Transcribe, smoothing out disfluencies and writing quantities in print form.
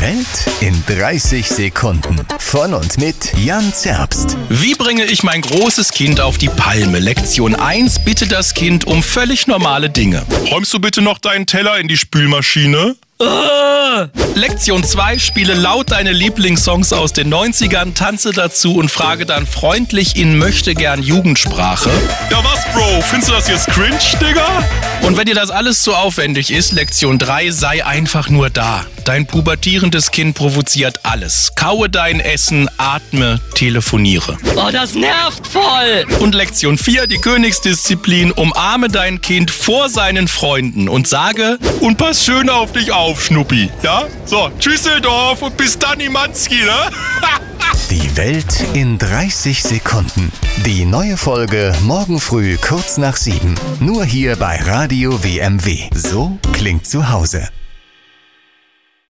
Welt in 30 Sekunden. Von und mit Jan Zerbst. Wie bringe ich mein großes Kind auf die Palme? Lektion 1, bitte das Kind um völlig normale Dinge. Räumst du bitte noch deinen Teller in die Spülmaschine? Lektion 2, spiele laut deine Lieblingssongs aus den 90ern, tanze dazu und frage dann freundlich in möchtegern Jugendsprache. Ja was, Bro? Findest du das jetzt cringe, Digga? Und wenn dir das alles zu aufwendig ist, Lektion 3, sei einfach nur da. Dein pubertierendes Kind provoziert alles. Kaue dein Essen, atme, telefoniere. Oh, das nervt voll! Und Lektion 4, die Königsdisziplin, umarme dein Kind vor seinen Freunden und sage: Und pass schön auf dich auf, Schnuppi. Ja? So, Tschüsseldorf und bis dann, Imanski, ne? Die Welt in 30 Sekunden. Die neue Folge morgen früh kurz nach 7. Nur hier bei Radio WMW. So klingt zu Hause.